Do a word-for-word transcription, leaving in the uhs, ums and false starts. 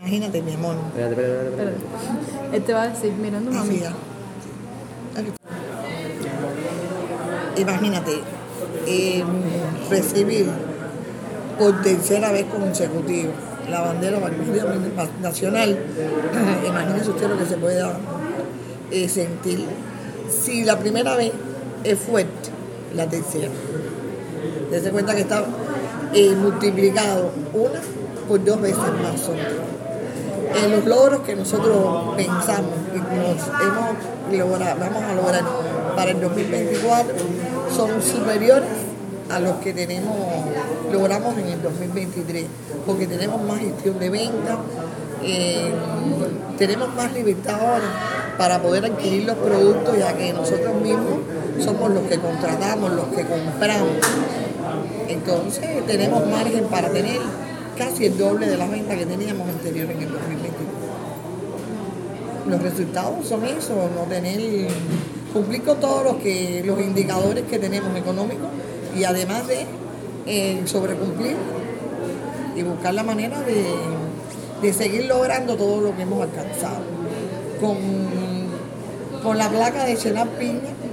Imagínate, mi amor. Espérate, espérate, espérate. Espérate. Él te va a decir, mirando mami. Así ya. Aquí. Imagínate, eh, recibir por tercera vez consecutiva la bandera nacional. Imagínese usted lo que se pueda eh, sentir. Si la primera vez es fuerte, la tercera. Dese cuenta que está eh, multiplicado una por dos veces más son. En los logros que nosotros pensamos y nos hemos logrado, vamos a lograr para el dos mil veinticuatro son superiores a los que tenemos, logramos en el dos mil veintitrés, porque tenemos más gestión de venta, eh, tenemos más libertad ahora para poder adquirir los productos, ya que nosotros mismos somos los que contratamos, los que compramos. Entonces tenemos margen para tener casi el doble de las ventas que teníamos anterior en el dos mil veintitrés. Los resultados son eso, no tener, cumplir con todos los, que, los indicadores que tenemos económicos y además de eh, sobrecumplir y buscar la manera de, de seguir logrando todo lo que hemos alcanzado. Con, con la placa de Chenar Piña